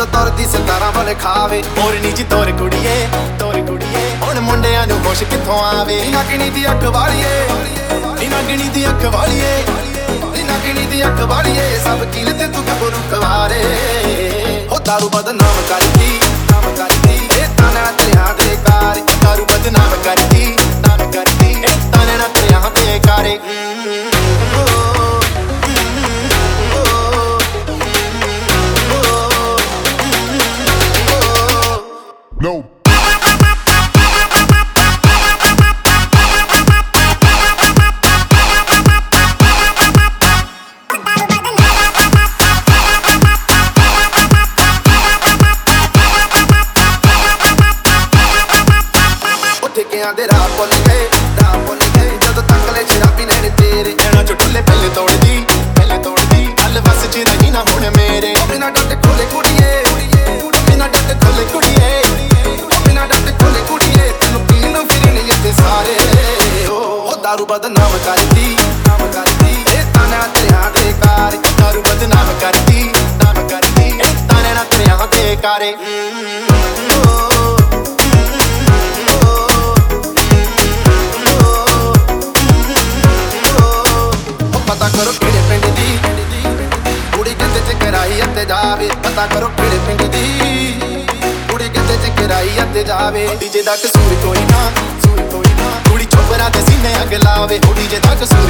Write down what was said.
ਜਦੋਂ ਤੁਰਦੀ ਸਿਤਾਰਾਂ ਵਾਲੇ ਖਾਵੇ ਮੋਰਨੀ ਜੀ ਤੋਰ ਕੁੜੀਏ ਹੁਣ ਮੁੰਡਿਆਂ ਨੂੰ ਹੋਸ਼ ਕਿੱਥੋਂ ਆਵੇ ਨਗਣੀ ਦੀ ਅੱਖ ਵਾਲੀਏ ਨਗਣੀ ਦੀ ਅੱਖ ਵਾਲੀਏ ਨਗਣੀ ਦੀ ਅੱਖ ਵਾਲੀਏ ਸਭ ਕੀਲ ਤੇ ਤੂੰ ਗੱਭਰੂ ਕਵਾਰੇ ਉਹ ਦਾਰੂ ਬਦਨਾਮ ਕਰਦੀ ਇਹ ਤਾਨਾ ਤੇਰਿਆਂ ਦੇ ਕਾਰੇ ਦਾਰੂ ਬਦਨਾਮ ਕਰਦੀ ਇਹ ਤਾਨੇ ਨਾ ਤੇਰਿਆਂ ਦੇ ਕਾਰੇ No. ਠੇਕਿਆਂ ਦੇ ਰਾਹ ਭੁੱਲ ਗਏ ਜਦੋਂ ਤੱਕਲੇ ਸ਼ਰਾਬੀ ਲੈਣ ਤੇਰੇ ਇਹਨਾਂ ਚੋਂ ਢੁੱਲੇ ਪਹਿਲੇ ਤੋੜਦੀ ਹੱਲ ਵਸ ਚ ਰਹੀ ਨਾ ਹੁਣ ਮੇਰੇ ਬਿਨਾ ਡੱਟ ਖੋਲੇ ਕੁੜੀਏ ਬਿਨਾ ਡੱਟ ਖੋਲੇ ਕੁੜੀਏ ਬਿਨਾ ਡੱਟ ਖੋਲੇ ਕੁੜੀਏ ਤੈਨੂੰ ਪੀਣ ਨੂੰ ਫਿਰਨੀ ਇੱਥੇ ਸਾਰੇ ਉਹ ਦਾਰੂ ਬਦਨਾਮ ਕਰਦੀ ਇਹ ਤਾਨਾ ਤੇਰਿਆਂ ਦੇ ਕਾਰੇ ਦਾਰੂ ਬਦਨਾਮ ਕਰਦੀ ਇਹ ਤਾਨੇ ਨਾ ਤੇਰਿਆਂ ਦੇ ਕਾਰੇ ਪਤਾ ਕਰੋ ਕਿਹੜੇ ਪਿੰਡ ਦੀ ਕੁੜੀ ਕਿਤੇ ਚ ਕਰਾਈ ਅਤੇ ਜਾਵੇ ਪਤਾ ਕਰੋ ਕਿਹੜੇ ਪਿੰਡ ਦੀ ਕੁੜੀ ਕਿਤੇ ਚ ਕਰਾਈ ਅਤੇ ਜਾਵੇ ਡੀਜੇ ਦਾ ਕਸੂਰ ਕੋਈ ਨਾ ਕੁੜੀ ਚੋਪਰਾ ਦੇ ਸੀਨੇ ਅੱਗ ਲਾਵੇ ਡੀਜੇ ਦਾ ਕਸੂਰ